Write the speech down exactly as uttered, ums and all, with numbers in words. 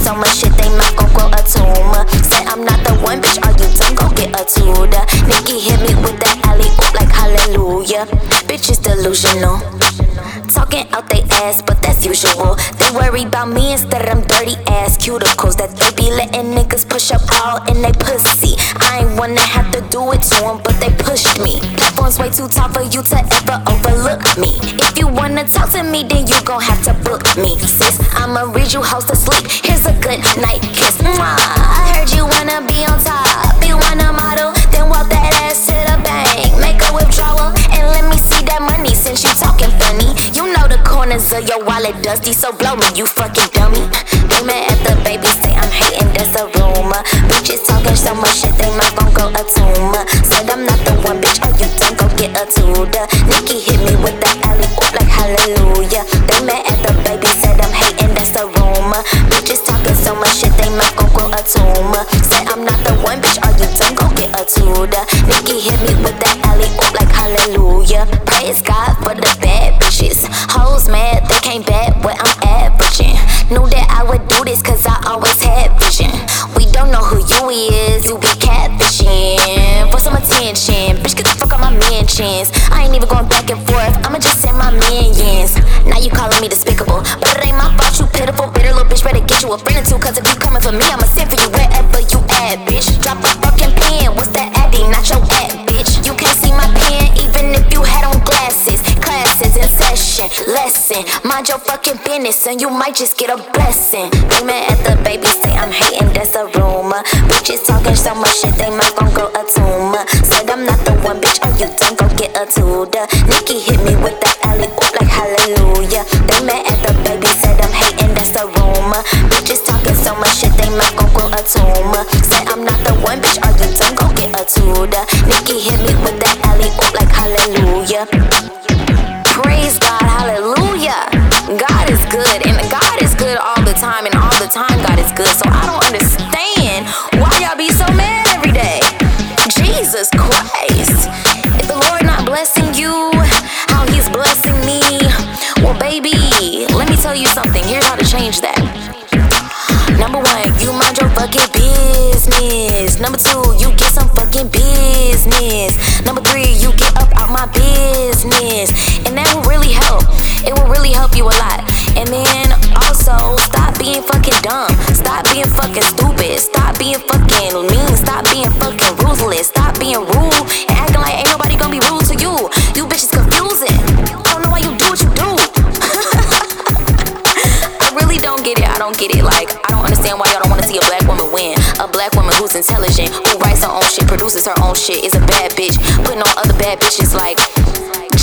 so much shit, they mouth gon' grow a tumor. Said I'm not the one, bitch, are you done? Go get a tutor. Nicki hit me with that alley oop like hallelujah. Bitch is delusional, talking out they ass, but that's usual. They worry about me instead of them dirty ass cuticles that they be letting niggas push up all in they pussy. I ain't wanna have to do it to them, but they pushed me. Platform's way too tall for you to ever overlook me. If you wanna talk to me, then you gon' have to book me. Sis, I'ma read you hoes to sleep. Here's a good night kiss. Mwah. I heard you wanna be on top, you wanna model, then walk that ass to the bank, make a withdrawal, and let me see that money since you talking funny. You know the corners of your wallet dusty, so blow me, you fucking dummy. They mad at the baby, say I'm hating, that's a rumor. Bitches talking so much shit, they might gon' go a tumor. Said I'm not the one, bitch, are you done? Go get a tutor. Nicki hit me with that alley oop like hallelujah. They mad at the baby, said I'm hating, that's a rumor. Bitches talking so much shit, they might gon' grow a tumor. Said I'm not the one, bitch, are you done? Go get a tutor. Nicki hit me with that alley oop like hallelujah. Praise God for the bad bitches. Hoes mad, they can't bet what I'm averaging. Knew that I would do this cause I always had vision. We don't know who you is, you be catfishing for some attention. Bitch, get the fuck out my mentions. I ain't even going back and forth, I'ma just send my minions. Now you calling me despicable, but it ain't my fault, you pitiful. Bitter little bitch, better get you a friend or two, cause if you coming for me, I'ma send for you wherever you at, bitch. Drop a fucking pen, what's that addy, not your ad, bitch. You can't see my pen, even if you had on glasses. Classes in session, lesson, mind your fucking business and you might just get a blessing. They mad at the baby, say I'm hating, that's a rumor. Bitches talking so much shit, they might gon' grow a tumor. Said I'm not the one, bitch, are you done? Go get a tutor. Nicki hit me with that alley oop like hallelujah. They mad at the baby, said I'm hating, that's a rumor. Bitches talking so much shit, they might gon' grow a tumor. Said I'm not the one, bitch, are you done? Go get a tutor. Nicki hit me with that alley oop like hallelujah. Praise God, hallelujah. God is good, and God is good all the time, and all the time God is good. So I don't understand why y'all be so mad every day. Jesus Christ. If the Lord not blessing you, how he's blessing me, well baby, let me tell you something. Here's how to change that. Number one, you mind your fucking business. Number two, you get some fucking business. Number three, you get up out my business. And that will really help. It will really help you a lot. And then also, stop being fucking dumb. Stop being fucking stupid. Stop being fucking mean. Stop being fucking ruthless. Stop being rude and acting like ain't nobody gonna be rude to you. You bitches confusing. I don't know why you do what you do. I really don't get it. I don't get it. Like, I don't understand why y'all don't want to see a black woman win. A black woman who's intelligent, who writes her own shit, produces her own shit, is a bad bitch, putting on other bad bitches like...